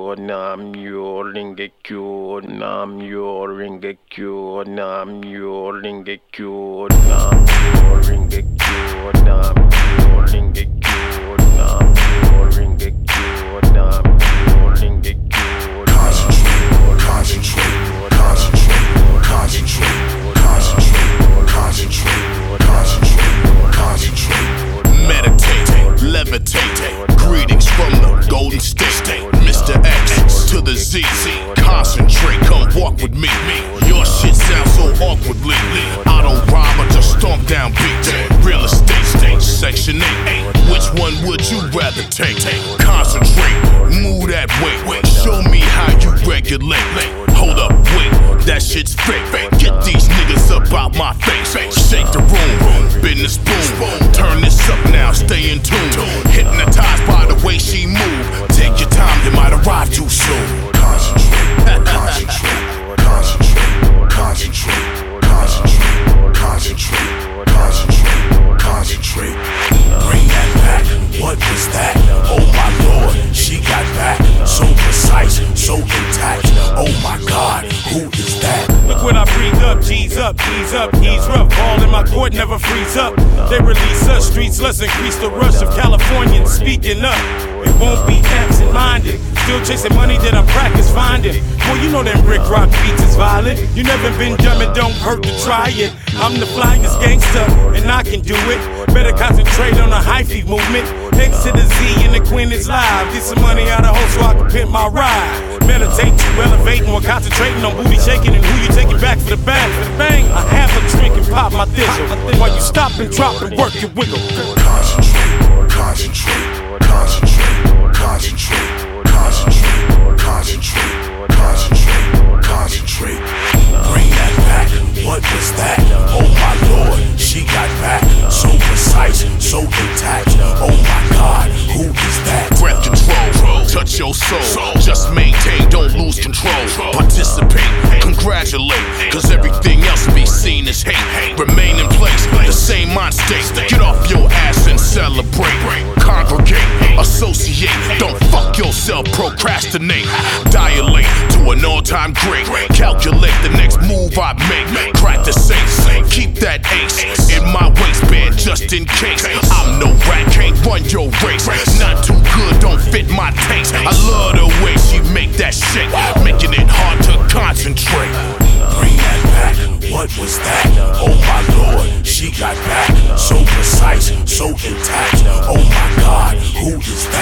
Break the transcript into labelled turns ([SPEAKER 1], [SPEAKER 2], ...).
[SPEAKER 1] Namyo Rengekyo, Namyo Rengekyo, Namyo Rengekyo, Namyo Rengekyo, Namyo Rengekyo, Namyo Rengekyo, Namyo Rengekyo. Concentrate, concentrate, concentrate, concentrate, concentrate, concentrate, concentrate.
[SPEAKER 2] Meditate, levitate. Greetings from the Golden State. Mr. X to the Z. Concentrate, come walk with me. Your shit sounds so awkwardly. I don't rhyme, I just stomp down beat. Real estate, section 8. Which one would you rather take? Concentrate, move that way. Show me how you regulate. Hold up, wait, that shit's fake. Get these niggas up out my face. Shake the room, business boom. Turn this up now, stay in tune. Hypnotized by the way she move. Take your time, you might arrive too soon.
[SPEAKER 1] Concentrate, concentrate, concentrate, concentrate, concentrate, concentrate, concentrate, concentrate.
[SPEAKER 2] Bring that back, what was that? Oh my lord, she got back. So precise, so intact. Oh my god, who is that?
[SPEAKER 3] Look when I breathe up, G's up, ease up, ease rough. Ball in my court never freeze up. They release us, streets let's increase the rush of Californians speaking up. It won't be absent-minded. Still chasing money that I'm practice finding. Boy, you know them Rick Rock beats is violent. You never been dumb, it don't hurt to try it. I'm the flyest gangster, and I can do it. Better concentrate on the hyphy movement. X to the Z and the Queen is live. Get some money out of home so I can pimp my ride. Meditate, you elevating while concentrating on booty shaking and who you taking back for the bang. Bang, I have a drink and pop my thistle while you stop and drop and work your wiggle.
[SPEAKER 1] Concentrate, concentrate, concentrate, concentrate, concentrate, concentrate, concentrate, concentrate.
[SPEAKER 2] Bring that back, what was that? Oh my lord, she got back. So precise, so intact. Oh my god, who is that? Breath control, touch your soul. Just maintain, don't lose control. Participate, congratulate, cause everything else be seen as hate. Remain in place, the same mind state. Get off your ass and celebrate. Congregate, associate, don't fuck yourself, procrastinate. Dilate to an all-time great. Calculate the next move I make. Crack the safe, keep that ace in my waistband just in case. I'm no rat, can't run your race. Not too good, don't fit my taste. I love the way she make that shake, making it hard to concentrate. Bring that back, what was that? Oh my lord, she got back. So precise, so intact. Oh my god, who is that?